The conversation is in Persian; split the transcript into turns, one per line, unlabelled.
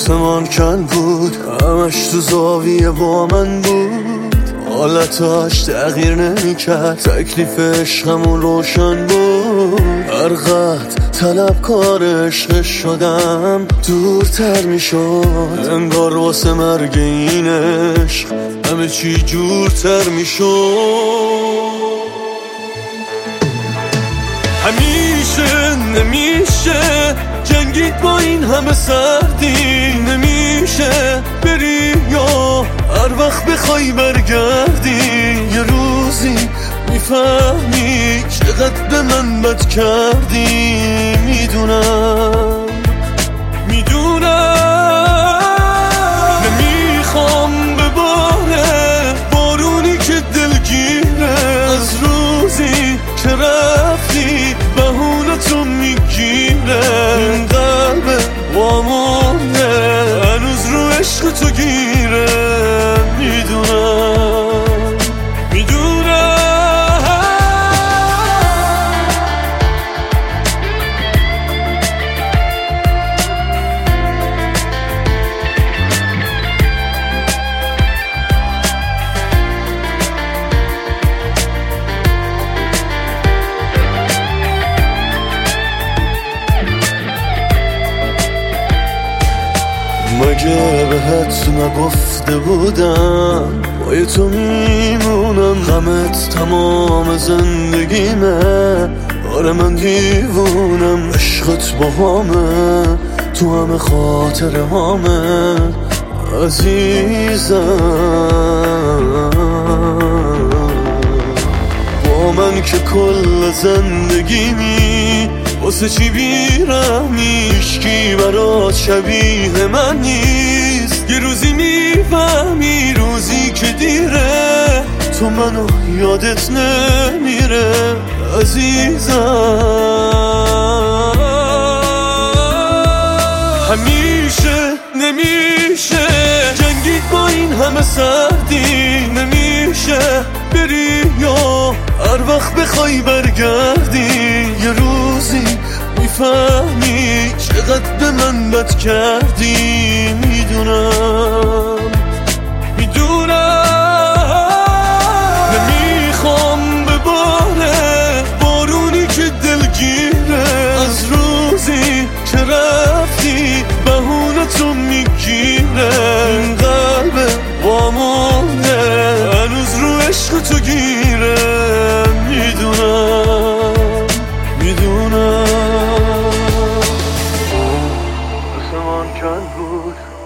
آسمان کن بود، همش تو زاویه با من بود، حالتاش تغییر نمیکرد، تکلیف عشقمون روشن بود. هر قد طلبکار عشق شدم دورتر میشد، انگار واسه مرگ این عشق همه چی جورتر میشد. همیشه نمیشه جنگید با این همه سردی، نمیشه بری یا هر وقت بخوای برگردی، یه روزی میفهمی چقدر به من بد کردی. میدونم نمیخوام بباره بارونی که دلگیره، از روزی که رفتی بهونتو میگیره، این قلب وامونه هنوز رو عشق تو گیره. میدونم مگه بهت نگفته بودم پای تو میمونم، غمت تمام زندگیمه، آره من دیوونم، عشقت با همه تو همه خاطره هامه عزیزم. با من که کل زندگیمی واسه چی بیرحمی، هیچکی برات شبیه من نیست، یه روزی میفهمی روزی که دیره تو منو یادت نمیره عزیزم. همیشه نمیشه جنگید با این همه سردی، نمیشه بری یا هر وقت بخوای برگردی، یه روزی میفهمی چقدر به من بد کردی. میدونم نمیخوام بباره بارونی که دلگیره، از روزی که رفتی بهونتو میگیره، این قلب وامونه هنوز رو عشق تو گیره. میدونم آسمان کن بود،